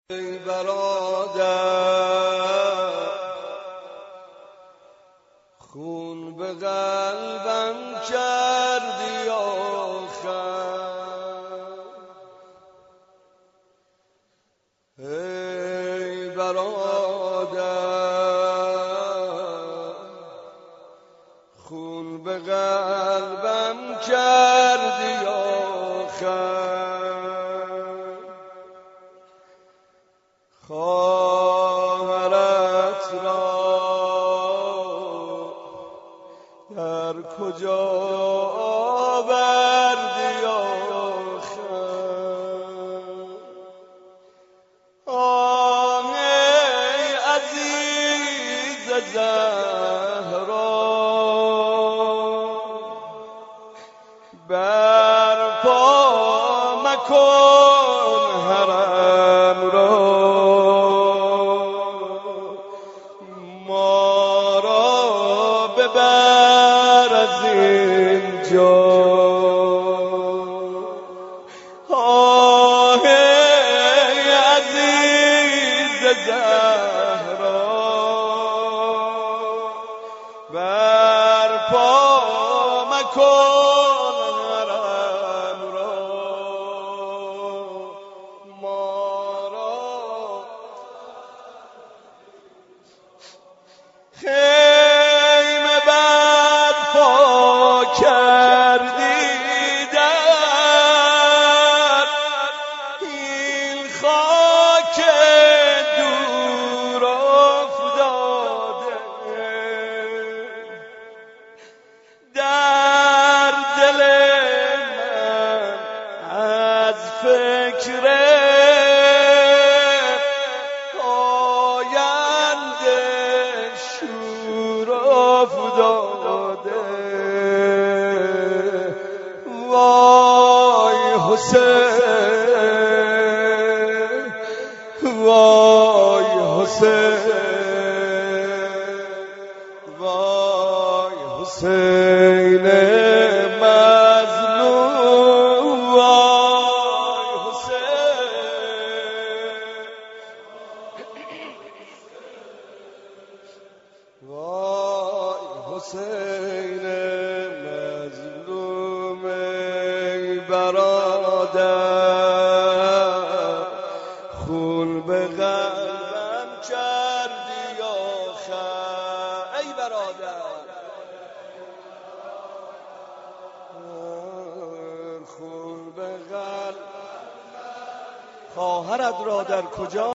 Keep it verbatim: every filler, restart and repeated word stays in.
ای برادر خون به قلبم کردی آخر، ای برادر خون به قلبم کردی آخر، خواهرت را در کجا آوردی آخر؟ آه ای عزیز زهرا برپا مکن حرم را، ما را ببر از اینجا. آه ای عزیز زهرا برپا مکن حرم را، ما را خیمه برپا کردی در این خاک دور افتاده، در دل من از فکر آینده شور افتاده. وای حسین، وای حسین، وای حسین مظلوم، وای حسین، وای حسین مظلوم. ای برادر خون به قلبم کردی آخر، ای برادر خون به قلب. خواهرت را در کجا